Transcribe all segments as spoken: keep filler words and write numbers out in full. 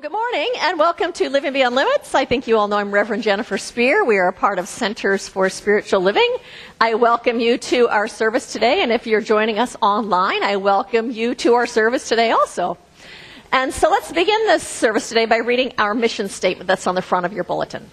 Good morning and welcome to Living Beyond Limits. I think you all know I'm Reverend Jennifer Spear. We are a part of Centers for Spiritual Living. I welcome you to our service today, and if you're joining us online, I welcome you to our service today also. And so let's begin this service today by reading our mission statement that's on the front of your bulletin.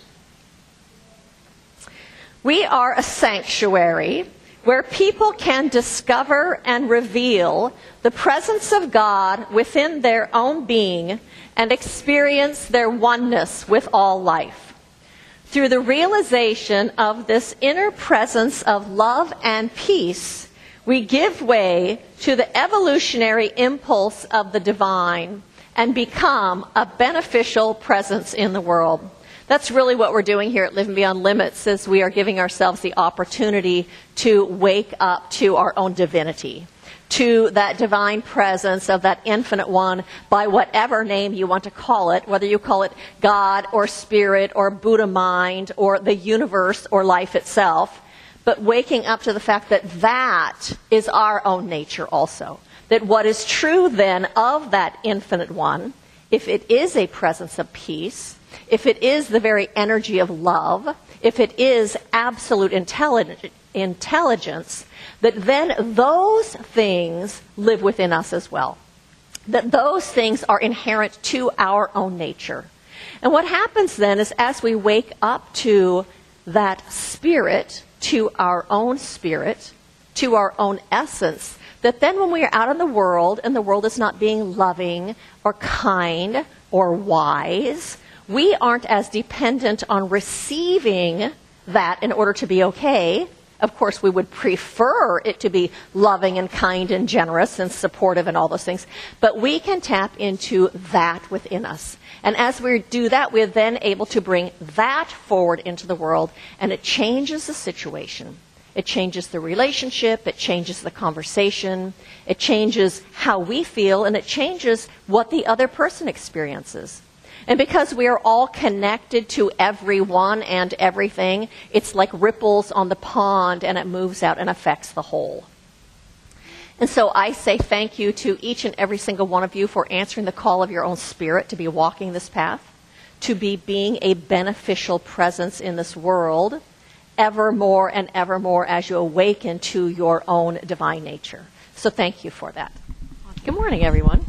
We are a sanctuary where people can discover and reveal the presence of God within their own being and experience their oneness with all life. Through the realization of this inner presence of love and peace, we give way to the evolutionary impulse of the divine and become a beneficial presence in the world. That's really what we're doing here at Living Beyond Limits, is we are giving ourselves the opportunity to wake up to our own divinity, to that divine presence of that infinite one by whatever name you want to call it, whether you call it God or Spirit or Buddha mind or the universe or life itself, but waking up to the fact that that is our own nature also. That what is true then of that infinite one, if it is a presence of peace, if it is the very energy of love, if it is absolute intellig- intelligence, that then those things live within us as well. That those things are inherent to our own nature. And what happens then is as we wake up to that spirit, to our own spirit, to our own essence, that then when we are out in the world and the world is not being loving or kind or wise, we aren't as dependent on receiving that in order to be okay. Of course, we would prefer it to be loving and kind and generous and supportive and all those things. But we can tap into that within us. And as we do that, we're then able to bring that forward into the world, and it changes the situation. It changes the relationship. It changes the conversation. It changes how we feel, and it changes what the other person experiences. And because we are all connected to everyone and everything, it's like ripples on the pond, and it moves out and affects the whole. And so I say thank you to each and every single one of you for answering the call of your own spirit to be walking this path, to be being a beneficial presence in this world, ever more and ever more as you awaken to your own divine nature. So thank you for that. Good morning, everyone.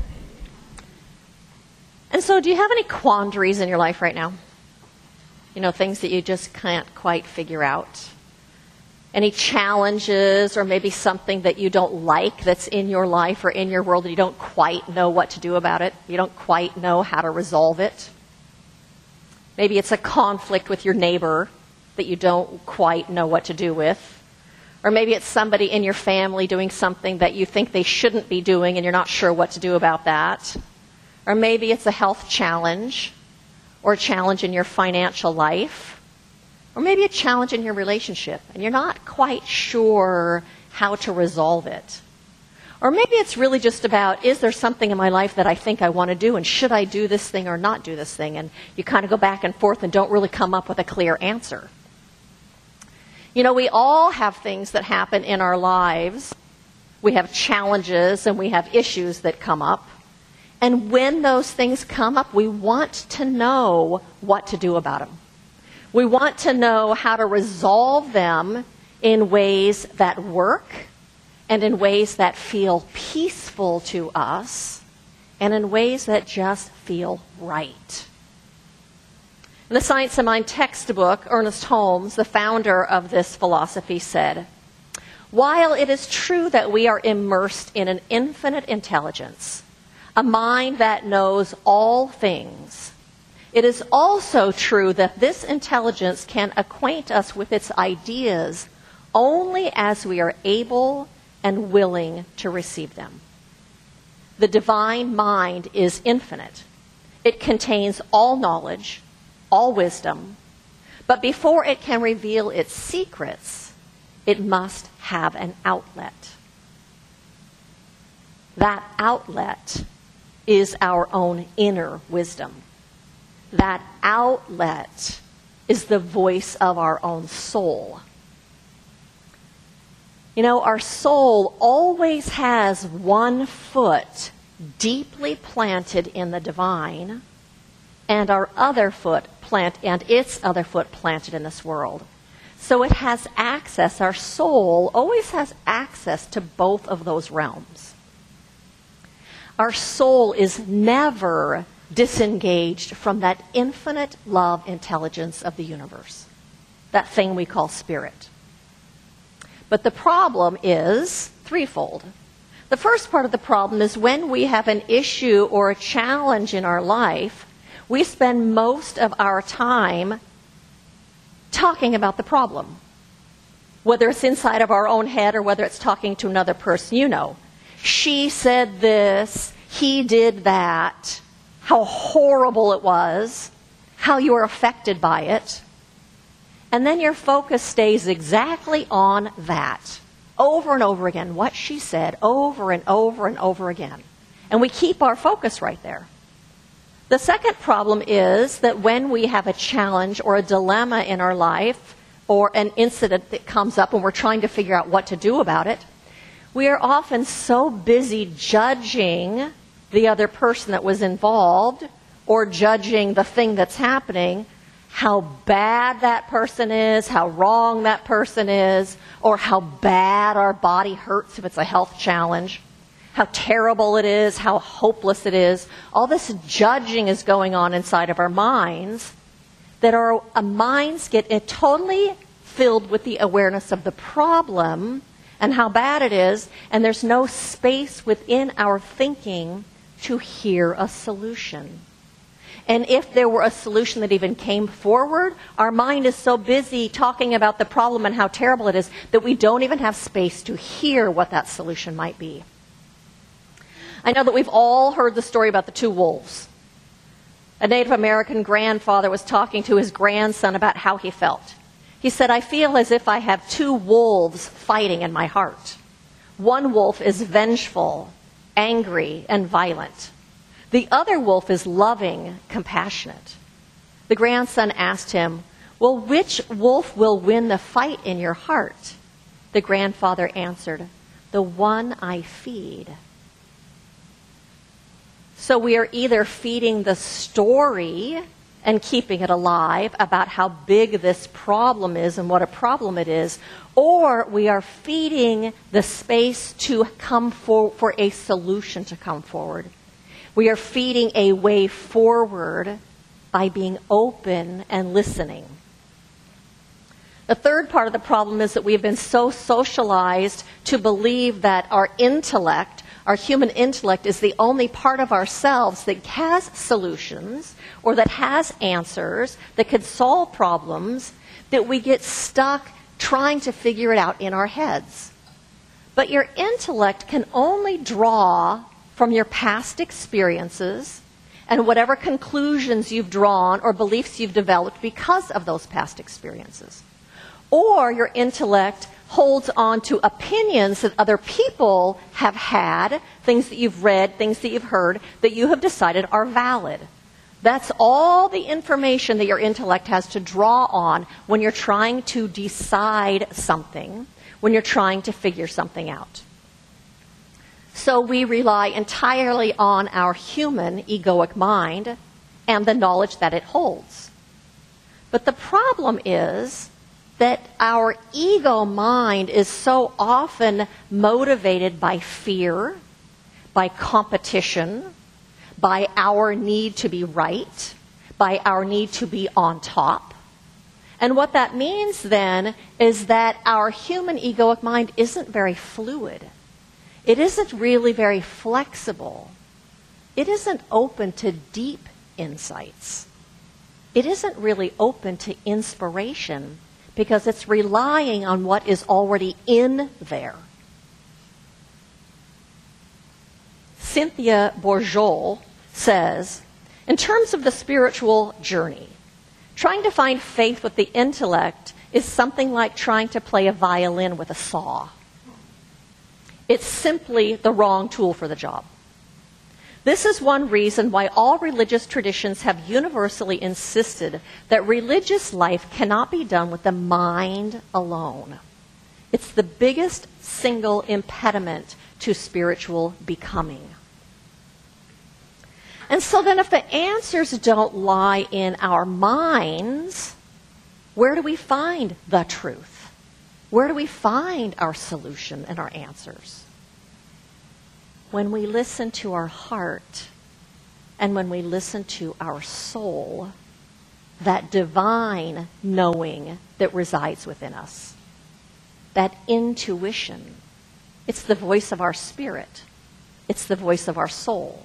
And so do you have any quandaries in your life right now? You know, things that you just can't quite figure out? Any challenges or maybe something that you don't like that's in your life or in your world that you don't quite know what to do about it? You don't quite know how to resolve it? Maybe it's a conflict with your neighbor that you don't quite know what to do with. Or maybe it's somebody in your family doing something that you think they shouldn't be doing and you're not sure what to do about that. Or maybe it's a health challenge, or a challenge in your financial life, or maybe a challenge in your relationship, and you're not quite sure how to resolve it. Or maybe it's really just about, is there something in my life that I think I want to do, and should I do this thing or not do this thing? And you kind of go back and forth and don't really come up with a clear answer. You know, we all have things that happen in our lives. We have challenges and we have issues that come up. And when those things come up, we want to know what to do about them. We want to know how to resolve them in ways that work and in ways that feel peaceful to us and in ways that just feel right. In the Science of Mind textbook, Ernest Holmes, the founder of this philosophy, said, "While it is true that we are immersed in an infinite intelligence, a mind that knows all things, it is also true that this intelligence can acquaint us with its ideas only as we are able and willing to receive them. The divine mind is infinite. It contains all knowledge, all wisdom, but before it can reveal its secrets, it must have an outlet. That outlet is our own inner wisdom. That outlet is the voice of our own soul. You know, our soul always has one foot deeply planted in the divine and our other foot plant and its other foot planted in this world. So it has access, our soul always has access to both of those realms. Our soul is never disengaged from that infinite love intelligence of the universe, that thing we call spirit. But the problem is threefold. The first part of the problem is when we have an issue or a challenge in our life, we spend most of our time talking about the problem. Whether it's inside of our own head or whether it's talking to another person, you know. She said this, he did that, how horrible it was, how you were affected by it. And then your focus stays exactly on that, over and over again, what she said, over and over and over again. And we keep our focus right there. The second problem is that when we have a challenge or a dilemma in our life, or an incident that comes up and we're trying to figure out what to do about it, we are often so busy judging the other person that was involved or judging the thing that's happening, how bad that person is, how wrong that person is, or how bad our body hurts if it's a health challenge, how terrible it is, how hopeless it is. All this judging is going on inside of our minds, that our, our minds get it totally filled with the awareness of the problem and how bad it is, and there's no space within our thinking to hear a solution. And if there were a solution that even came forward, our mind is so busy talking about the problem and how terrible it is that we don't even have space to hear what that solution might be. I know that we've all heard the story about the two wolves. A Native American grandfather was talking to his grandson about how he felt. He said, "I feel as if I have two wolves fighting in my heart. One wolf is vengeful, angry, and violent. The other wolf is loving, compassionate." The grandson asked him, "Well, which wolf will win the fight in your heart?" The grandfather answered, "The one I feed." So we are either feeding the story and keeping it alive about how big this problem is and what a problem it is, or we are feeding the space to come for, for a solution to come forward. We are feeding a way forward by being open and listening. The third part of the problem is that we have been so socialized to believe that our intellect, our human intellect, is the only part of ourselves that has solutions or that has answers, that could solve problems, that we get stuck trying to figure it out in our heads. But your intellect can only draw from your past experiences and whatever conclusions you've drawn or beliefs you've developed because of those past experiences. Or your intellect holds on to opinions that other people have had, things that you've read, things that you've heard, that you have decided are valid. That's all the information that your intellect has to draw on when you're trying to decide something, when you're trying to figure something out. So we rely entirely on our human egoic mind and the knowledge that it holds. But the problem is that our ego mind is so often motivated by fear, by competition, by our need to be right, by our need to be on top. And what that means then is that our human egoic mind isn't very fluid. It isn't really very flexible. It isn't open to deep insights. It isn't really open to inspiration because it's relying on what is already in there. Cynthia Bourgeault says, in terms of the spiritual journey, trying to find faith with the intellect is something like trying to play a violin with a saw. It's simply the wrong tool for the job. This is one reason why all religious traditions have universally insisted that religious life cannot be done with the mind alone. It's the biggest single impediment to spiritual becoming. And so then if the answers don't lie in our minds, where do we find the truth? Where do we find our solution and our answers? When we listen to our heart and when we listen to our soul, that divine knowing that resides within us, that intuition. It's the voice of our spirit. It's the voice of our soul.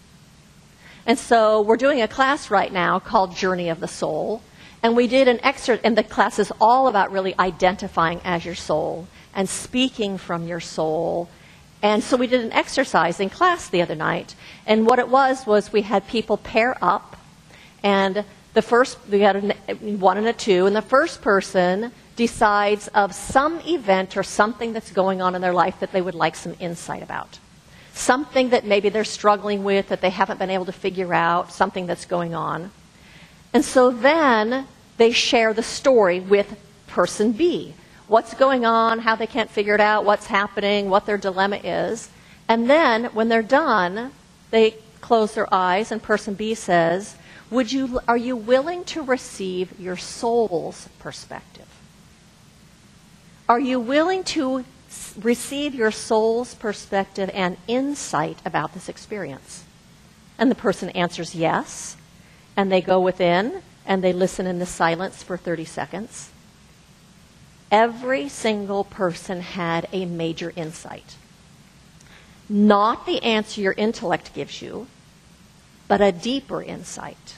And so we're doing a class right now called Journey of the Soul. And we did an excerpt, and the class is all about really identifying as your soul and speaking from your soul. And so we did an exercise in class the other night. And what it was, was we had people pair up. And the first, we had a one and a two. And the first person decides of some event or something that's going on in their life that they would like some insight about. Something that maybe they're struggling with that they haven't been able to figure out, something that's going on. And so then they share the story with person B. What's going on, how they can't figure it out, what's happening, what their dilemma is. And then when they're done, they close their eyes and person B says, Would you, are you willing to receive your soul's perspective? Are you willing to receive your soul's perspective and insight about this experience? And the person answers yes, and they go within and they listen in the silence for thirty seconds. Every single person had a major insight. Not the answer your intellect gives you, but a deeper insight.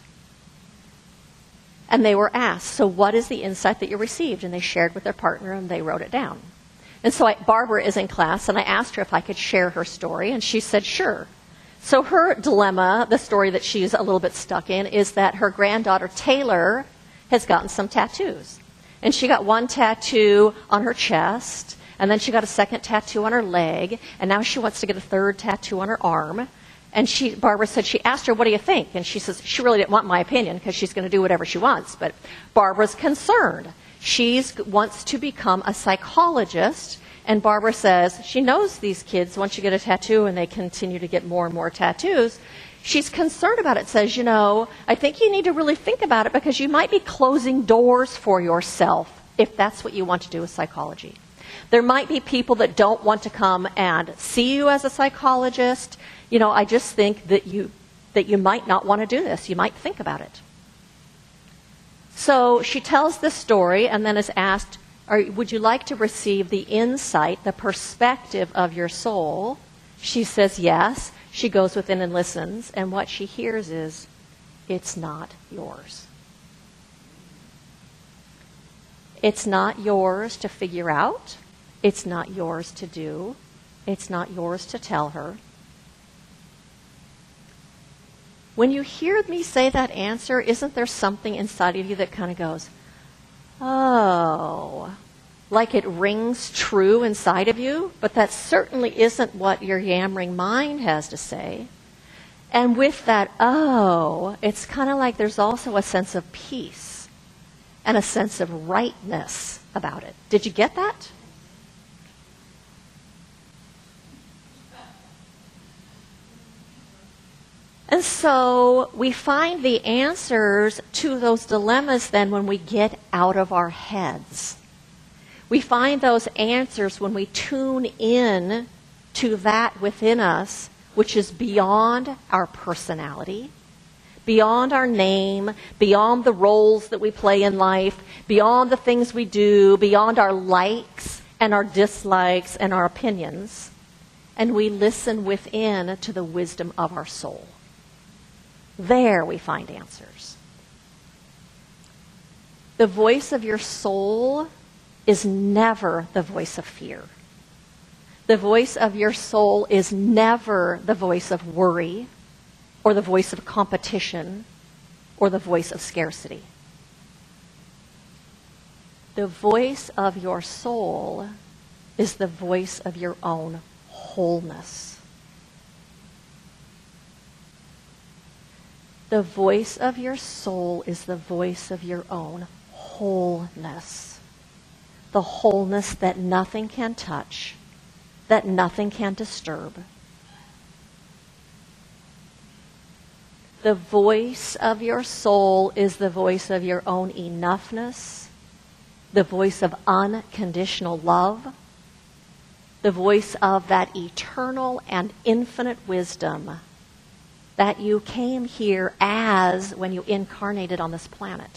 And they were asked, so what is the insight that you received? And they shared with their partner and they wrote it down. And so I, Barbara is in class, and I asked her if I could share her story, and she said, sure. So her dilemma, the story that she's a little bit stuck in, is that her granddaughter, Taylor, has gotten some tattoos. And she got one tattoo on her chest, and then she got a second tattoo on her leg, and now she wants to get a third tattoo on her arm. And she, Barbara said, she asked her, what do you think? And she says, she really didn't want my opinion because she's going to do whatever she wants. But Barbara's concerned. She wants to become a psychologist, and Barbara says she knows these kids, once you get a tattoo and they continue to get more and more tattoos, she's concerned about it, says, you know, I think you need to really think about it because you might be closing doors for yourself if that's what you want to do with psychology. There might be people that don't want to come and see you as a psychologist. You know, I just think that you, that you might not want to do this. You might think about it. So she tells this story and then is asked, Are, would you like to receive the insight, the perspective of your soul? She says yes. She goes within and listens, and what she hears is, it's not yours. It's not yours to figure out. It's not yours to do. It's not yours to tell her. When you hear me say that answer, isn't there something inside of you that kind of goes, oh, like it rings true inside of you? But that certainly isn't what your yammering mind has to say. And with that, oh, it's kind of like there's also a sense of peace and a sense of rightness about it. Did you get that? And so we find the answers to those dilemmas then when we get out of our heads. We find those answers when we tune in to that within us, which is beyond our personality, beyond our name, beyond the roles that we play in life, beyond the things we do, beyond our likes and our dislikes and our opinions. And we listen within to the wisdom of our soul. There we find answers. The voice of your soul is never the voice of fear. The voice of your soul is never the voice of worry or the voice of competition or the voice of scarcity. The voice of your soul is the voice of your own wholeness. The voice of your soul is the voice of your own wholeness. The wholeness that nothing can touch, that nothing can disturb. The voice of your soul is the voice of your own enoughness, the voice of unconditional love, the voice of that eternal and infinite wisdom that you came here as when you incarnated on this planet.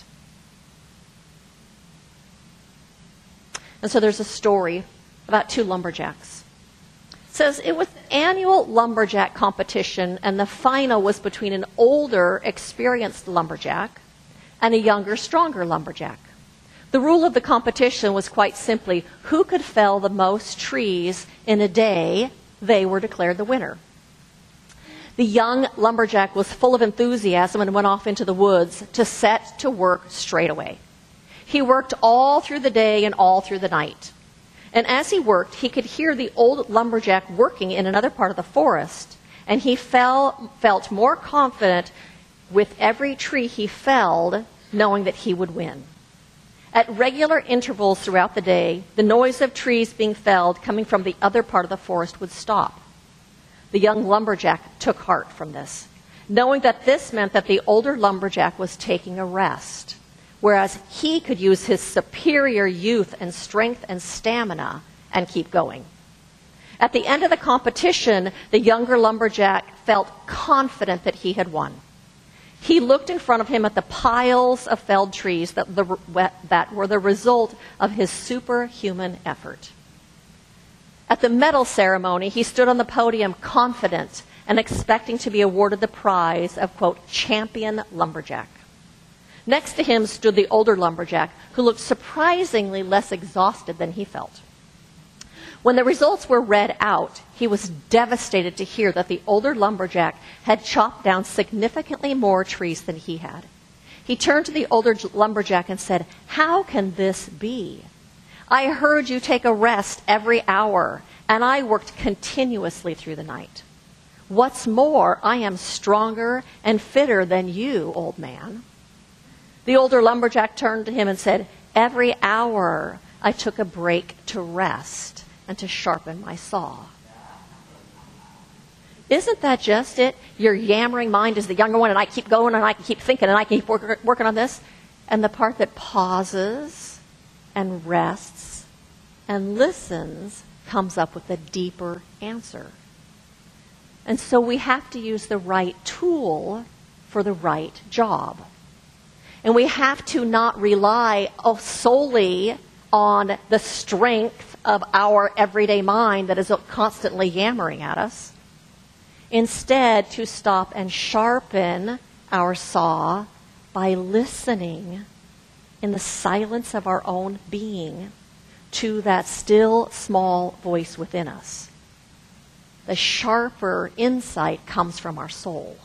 And so there's a story about two lumberjacks. It says it was an annual lumberjack competition, and the final was between an older, experienced lumberjack and a younger, stronger lumberjack. The rule of the competition was quite simply, who could fell the most trees in a day, they were declared the winner. The young lumberjack was full of enthusiasm and went off into the woods to set to work straight away. He worked all through the day and all through the night. And as he worked, he could hear the old lumberjack working in another part of the forest, and he fell, felt more confident with every tree he felled, knowing that he would win. At regular intervals throughout the day, the noise of trees being felled coming from the other part of the forest would stop. The young lumberjack took heart from this, knowing that this meant that the older lumberjack was taking a rest, whereas he could use his superior youth and strength and stamina and keep going. At the end of the competition, the younger lumberjack felt confident that he had won. He looked in front of him at the piles of felled trees that, the, that were the result of his superhuman effort. At the medal ceremony, he stood on the podium confident and expecting to be awarded the prize of, quote, champion lumberjack. Next to him stood the older lumberjack, who looked surprisingly less exhausted than he felt. When the results were read out, he was devastated to hear that the older lumberjack had chopped down significantly more trees than he had. He turned to the older lumberjack and said, "How can this be? I heard you take a rest every hour, and I worked continuously through the night. What's more, I am stronger and fitter than you, old man." The older lumberjack turned to him and said, "Every hour I took a break to rest and to sharpen my saw." Isn't that just it? Your yammering mind is the younger one, and I keep going, and I can keep thinking, and I keep work, working on this. And the part that pauses and rests and listens comes up with a deeper answer. And so we have to use the right tool for the right job. And we have to not rely solely on the strength of our everyday mind that is constantly yammering at us. Instead, to stop and sharpen our saw by listening in the silence of our own being to that still small voice within us. The sharper insight comes from our soul.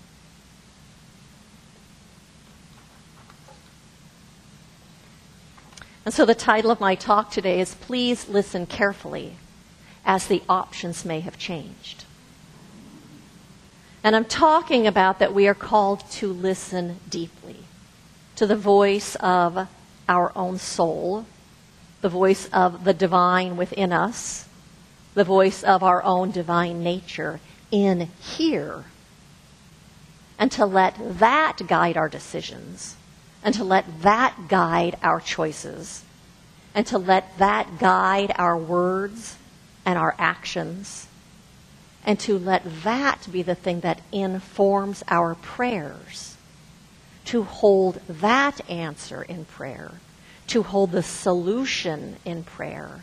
And so the title of my talk today is Please Listen Carefully, as the options may have changed. And I'm talking about that we are called to listen deeply to the voice of our own soul, the voice of the divine within us, the voice of our own divine nature in here, and to let that guide our decisions, and to let that guide our choices, and to let that guide our words and our actions, and to let that be the thing that informs our prayers, to hold that answer in prayer, to hold the solution in prayer.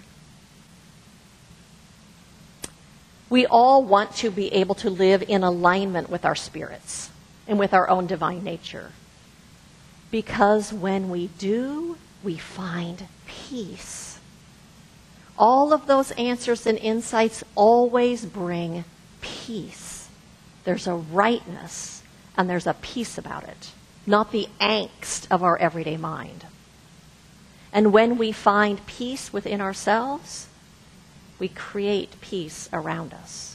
We all want to be able to live in alignment with our spirits and with our own divine nature. Because when we do, we find peace. All of those answers and insights always bring peace. There's a rightness and there's a peace about it, not the angst of our everyday mind. And when we find peace within ourselves, we create peace around us.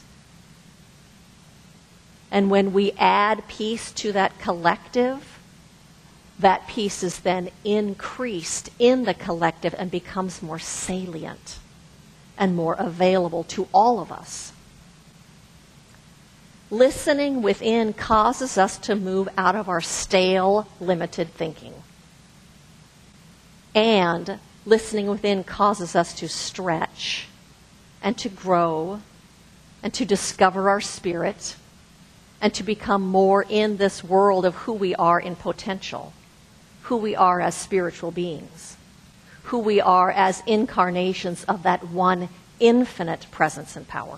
And when we add peace to that collective, that peace is then increased in the collective and becomes more salient and more available to all of us. Listening within causes us to move out of our stale, limited thinking. And listening within causes us to stretch and to grow and to discover our spirit and to become more in this world of who we are in potential, who we are as spiritual beings, who we are as incarnations of that one infinite presence and power.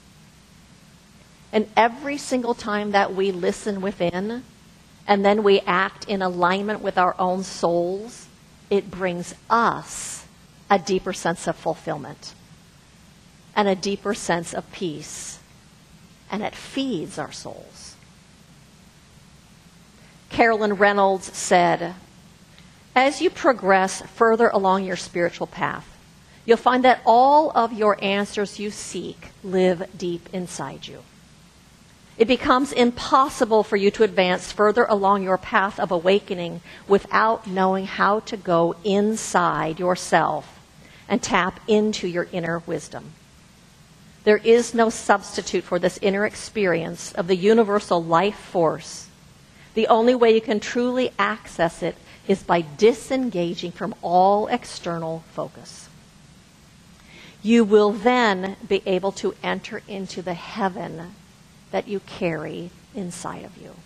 And every single time that we listen within and then we act in alignment with our own souls, it brings us a deeper sense of fulfillment and a deeper sense of peace, and it feeds our souls. Carolyn Reynolds said, as you progress further along your spiritual path, you'll find that all of your answers you seek live deep inside you. It becomes impossible for you to advance further along your path of awakening without knowing how to go inside yourself and tap into your inner wisdom. There is no substitute for this inner experience of the universal life force. The only way you can truly access it is by disengaging from all external focus. You will then be able to enter into the heaven that you carry inside of you.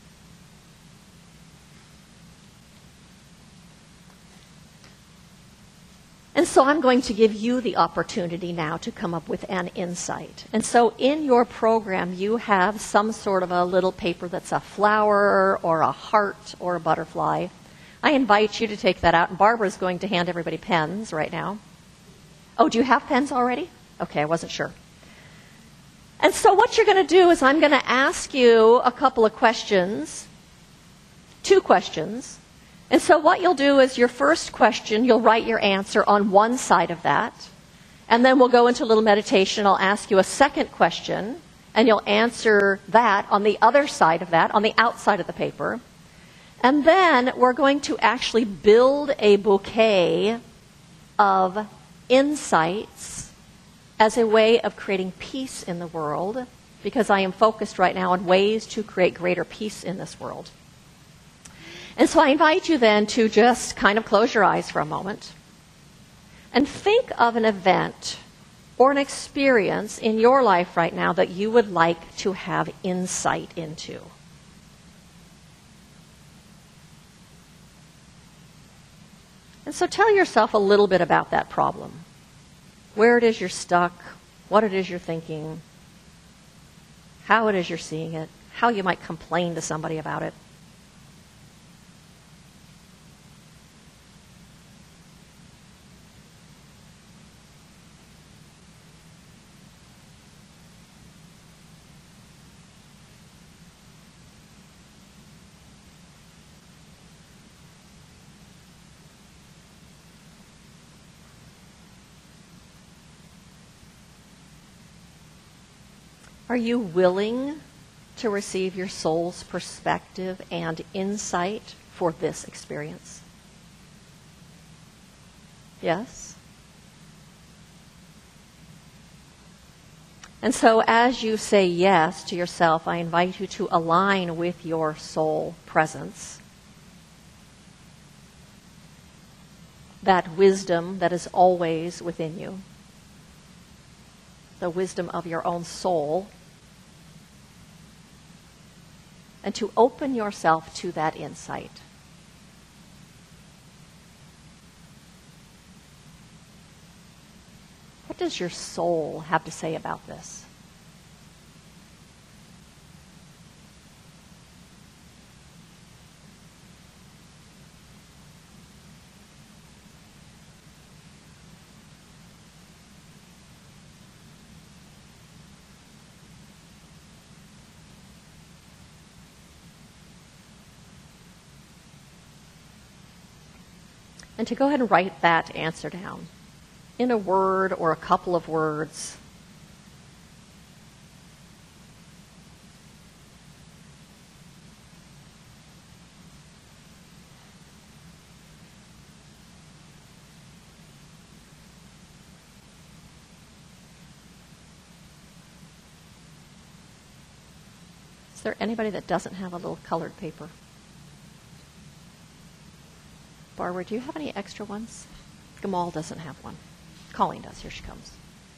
And so I'm going to give you the opportunity now to come up with an insight. And so in your program, you have some sort of a little paper that's a flower or a heart or a butterfly. I invite you to take that out, and Barbara's going to hand everybody pens right now. Oh, do you have pens already? Okay, I wasn't sure. And so what you're going to do is I'm going to ask you a couple of questions, two questions. And so what you'll do is your first question, you'll write your answer on one side of that. And then we'll go into a little meditation. I'll ask you a second question, and you'll answer that on the other side of that, on the outside of the paper. And then we're going to actually build a bouquet of insights as a way of creating peace in the world, because I am focused right now on ways to create greater peace in this world. And so I invite you then to just kind of close your eyes for a moment and think of an event or an experience in your life right now that you would like to have insight into. And so tell yourself a little bit about that problem. Where it is you're stuck, what it is you're thinking, how it is you're seeing it, how you might complain to somebody about it. Are you willing to receive your soul's perspective and insight for this experience? Yes? And so as you say yes to yourself, I invite you to align with your soul presence. That wisdom that is always within you. The wisdom of your own soul. And to open yourself to that insight. What does your soul have to say about this? And to go ahead and write that answer down in a word or a couple of words. Is there anybody that doesn't have a little colored paper? Barbara, do you have any extra ones? Gamal doesn't have one. Colleen does. Here she comes.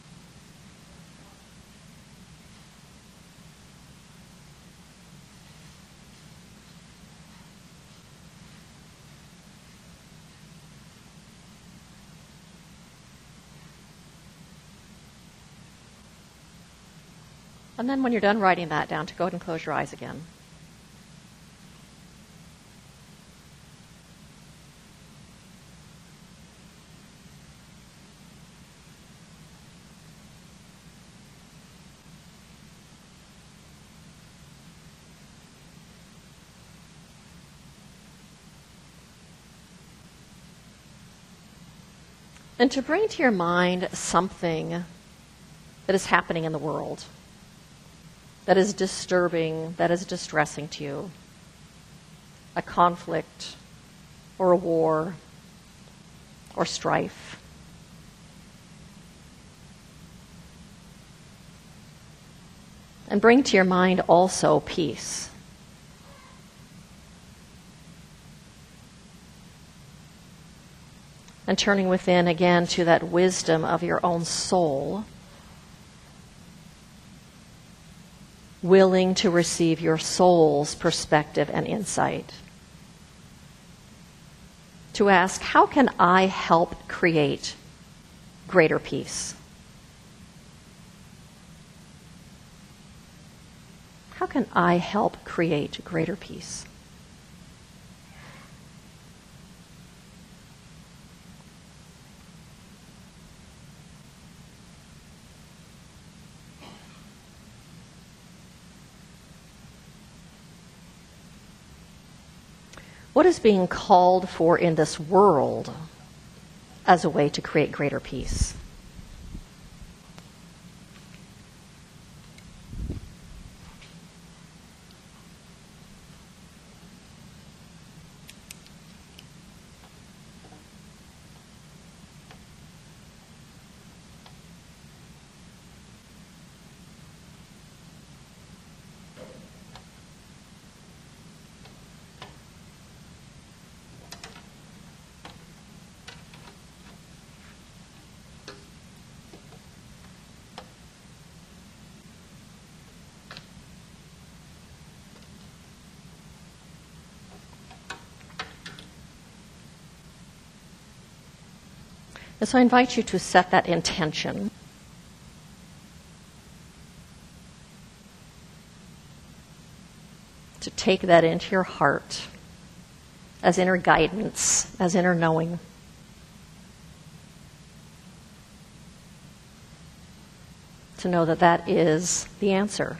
And then when you're done writing that down, to go ahead and close your eyes again. And to bring to your mind something that is happening in the world, that is disturbing, that is distressing to you, a conflict or a war or strife. And bring to your mind also peace. And turning within again to that wisdom of your own soul, willing to receive your soul's perspective and insight. To ask, how can I help create greater peace? How can I help create greater peace? What is being called for in this world as a way to create greater peace? And so I invite you to set that intention. To take that into your heart as inner guidance, as inner knowing. To know that that is the answer.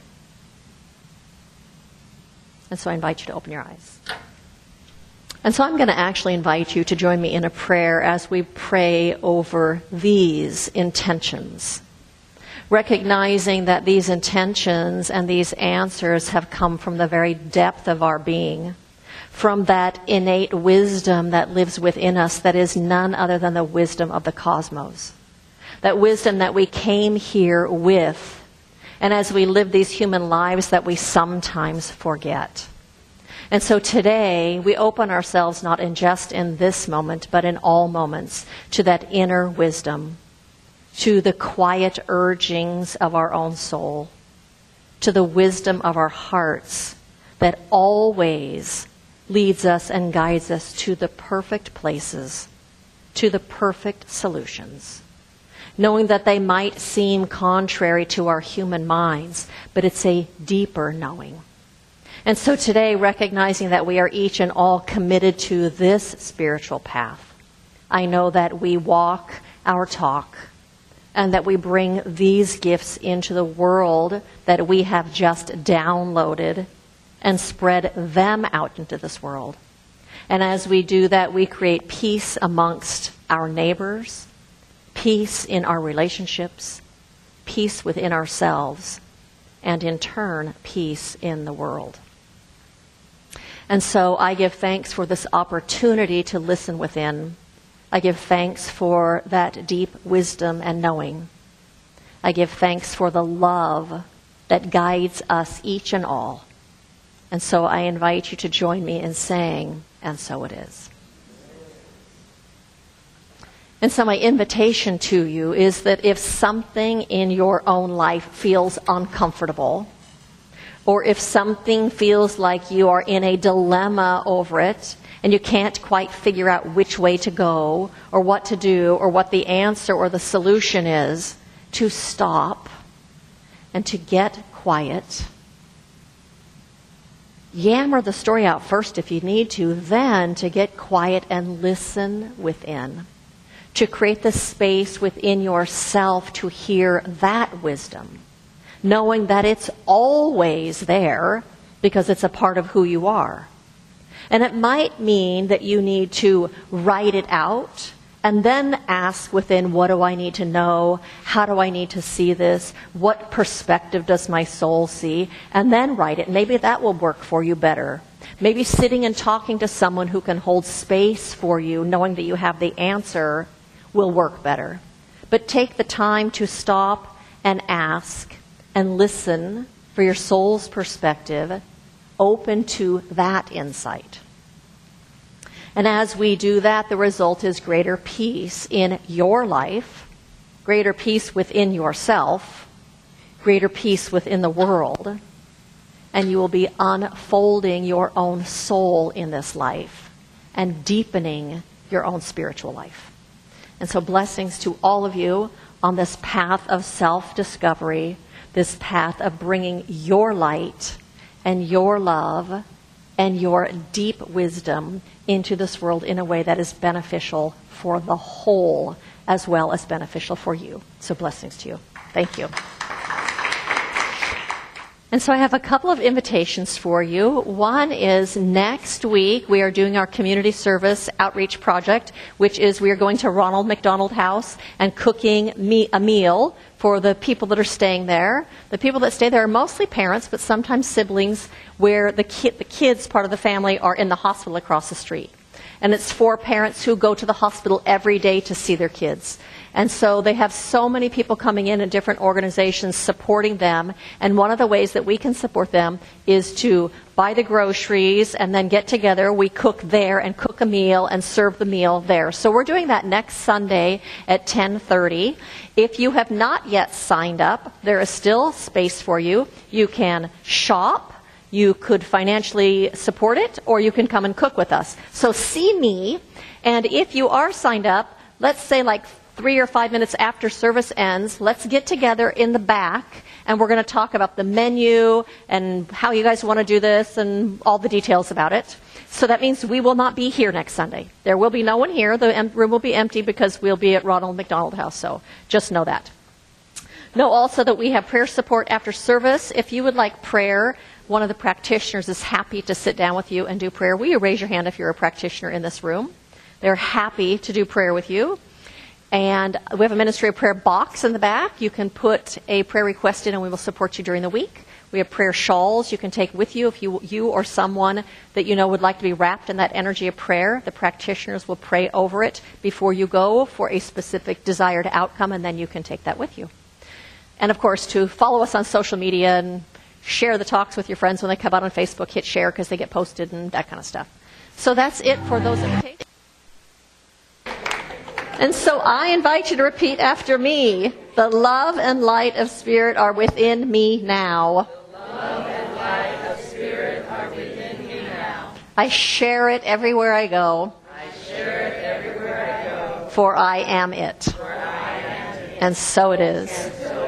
And so I invite you to open your eyes. And so I'm going to actually invite you to join me in a prayer as we pray over these intentions, recognizing that these intentions and these answers have come from the very depth of our being, from that innate wisdom that lives within us that is none other than the wisdom of the cosmos, that wisdom that we came here with, and as we live these human lives that we sometimes forget. And so today, we open ourselves not in just in this moment, but in all moments, to that inner wisdom, to the quiet urgings of our own soul, to the wisdom of our hearts that always leads us and guides us to the perfect places, to the perfect solutions, knowing that they might seem contrary to our human minds, but it's a deeper knowing. And so today, recognizing that we are each and all committed to this spiritual path, I know that we walk our talk and that we bring these gifts into the world that we have just downloaded and spread them out into this world. And as we do that, we create peace amongst our neighbors, peace in our relationships, peace within ourselves, and in turn, peace in the world. And so I give thanks for this opportunity to listen within. I give thanks for that deep wisdom and knowing. I give thanks for the love that guides us each and all And so I invite you to join me in saying, and so it is. And so my invitation to you is that if something in your own life feels uncomfortable, or if something feels like you are in a dilemma over it, and you can't quite figure out which way to go, or what to do, or what the answer or the solution is, to stop and to get quiet. Yammer the story out first if you need to, then to get quiet and listen within. To create the space within yourself to hear that wisdom, knowing that it's always there because it's a part of who you are. And it might mean that you need to write it out and then ask within, what do I need to know? How do I need to see this? What perspective does my soul see? And then write it. Maybe that will work for you better. Maybe sitting and talking to someone who can hold space for you, knowing that you have the answer, will work better. But take the time to stop and ask and listen for your soul's perspective, open to that insight. And as we do that, the result is greater peace in your life, greater peace within yourself, greater peace within the world, and you will be unfolding your own soul in this life and deepening your own spiritual life. And so blessings to all of you on this path of self-discovery, this path of bringing your light and your love and your deep wisdom into this world in a way that is beneficial for the whole as well as beneficial for you. So blessings to you. Thank you. And so I have a couple of invitations for you. One is next week we are doing our community service outreach project, which is we are going to Ronald McDonald House and cooking me- a meal for the people that are staying there. The people that stay there are mostly parents, but sometimes siblings, where the, ki- the kids, part of the family, are in the hospital across the street. And it's for parents who go to the hospital every day to see their kids. And so they have so many people coming in in different organizations supporting them. And one of the ways that we can support them is to buy the groceries and then get together. We cook there and cook a meal and serve the meal there. So we're doing that next Sunday at ten thirty. If you have not yet signed up, there is still space for you. You can shop. You could financially support it, or you can come and cook with us. So see me, and if you are signed up, let's say like three or five minutes after service ends, let's get together in the back, and we're going to talk about the menu and how you guys want to do this and all the details about it. So that means we will not be here next Sunday. There will be no one here. The em- room will be empty because we'll be at Ronald McDonald House, so just know that. Know also that we have prayer support after service. If you would like prayer, one of the practitioners is happy to sit down with you and do prayer. Will you raise your hand if you're a practitioner in this room? They're happy to do prayer with you. And we have a ministry of prayer box in the back. You can put a prayer request in and we will support you during the week. We have prayer shawls you can take with you if you, you or someone that you know would like to be wrapped in that energy of prayer. The practitioners will pray over it before you go for a specific desired outcome, and then you can take that with you. And of course, to follow us on social media and share the talks with your friends when they come out on Facebook. Hit share because they get posted and that kind of stuff. So that's it for those invitations. And so I invite you to repeat after me. The love and light of Spirit are within me now. The love and light of Spirit are within me now. I share it everywhere I go. I share it everywhere I go. For I am it. For I am it. And so it is. And so